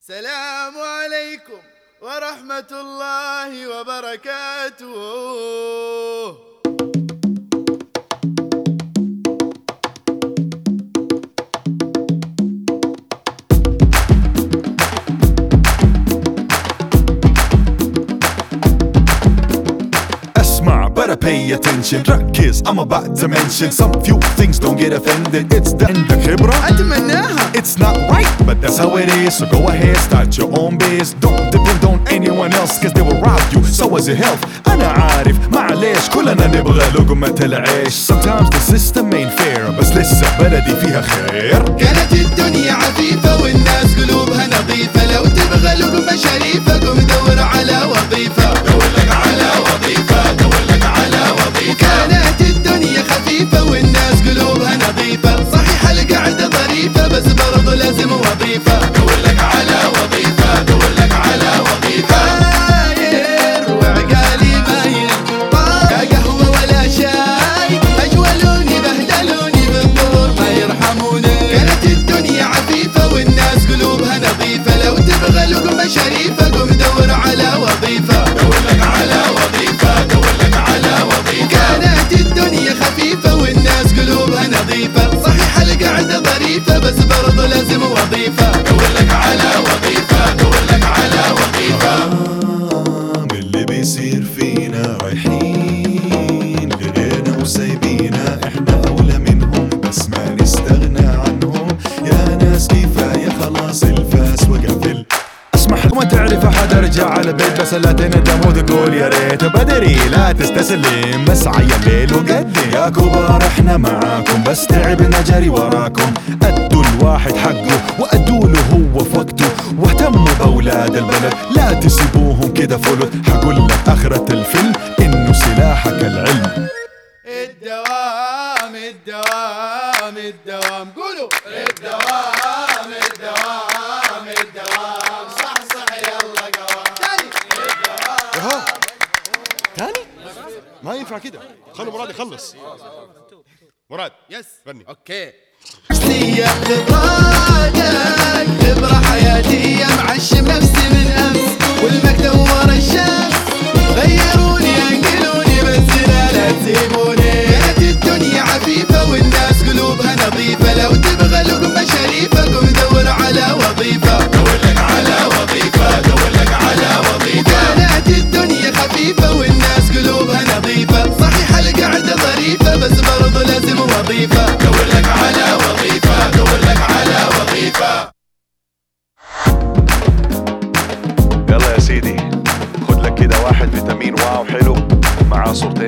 السلام عليكم ورحمة الله وبركاته. Better pay attention. ركز, I'm about to mention some few things, don't get offended. It's the عندك خبرة أتمناها. It's not right, but that's how it is. So go ahead, start your own biz. Don't depend on anyone else, cause they will rob you. So is your health. أنا عارف, معليش, كلنا نبغى لقمة العيش. Sometimes the system ain't fair, بس لسه بلدي فيها خير. كانت الدنيا عفيفة والناس قلوبها نظيفة. لو تبغى لقمة شريفة قم دور على وظيفة. دور لك على وظيفة، دور لك على وظيفة. كانت الدنيا خفيفة والناس قلوبها نظيفة. صحيح القعدة ظريفة بس برضو لازم وظيفة. دور لك على وظيفة، دور لك على وظيفة. داير وعقالي مايل، لا قهوة ولا شاي، أجولوني بهدلوني بالظهور ما يرحموني. كانت الدنيا عفيفة والناس قلوبها نظيفة. لو تبغى لقمة شريفة قم دور على وظيفة. دور لك على وظيفة، دور لك على وظيفة. كانت الدنيا خفيفة والناس قلوبها نظيفة. صحيح القعدة ظريفة بس برضو لازم وظيفة. دور لك على وظيفة، دور لك على وظيفة. من اللي بيصير فينا رايحين لغيرنا وسايبينا، احنا اولى منهم بس ما نستغنى عنهم. يا ناس كفاية خلاص الفاس وقفل. اسمح وما تعرف احد ارجع على بيت، بس لا تندم وتقول يا ريت بدري. لا تستسلم بس عيا الليل وقدم. يا كبار احنا معاكم بس تعبنا جري وراكم. ادوا الواحد حقه وادوا له هو في وقته، واهتموا باولاد البلد لا تسيبوهم كده فلت. حقول لك اخرة الفيلم انه سلاحك العلم. الدوام الدوام الدوام، قولوا الدوام الدوام الدوام. صح صح يلا قوام. تاني تاني؟ ما ينفع كده، خلوا مراد يخلص. مراد يس غني. اوكي. نفسية خبراتك خبرة حياتية، معشم نفسي من امس والمكتب ورا الشمس. غيروني انقلوني بس لا تسيبوني. كانت الدنيا عفيفة والناس قلوبها نظيفة. لو تبغى لقمة شريفة قم دور على وظيفة. دور لك على وظيفة، دور لك على وظيفة. كانت الدنيا خفيفة والناس قلوبها نظيفة. صحيح القعدة ظريفة بس برضو لازم وظيفة. دور لك على وظيفة، دور لك على وظيفة. يلا يا سيدي، خد لك كده واحد فيتامين واو حلو مع صورتين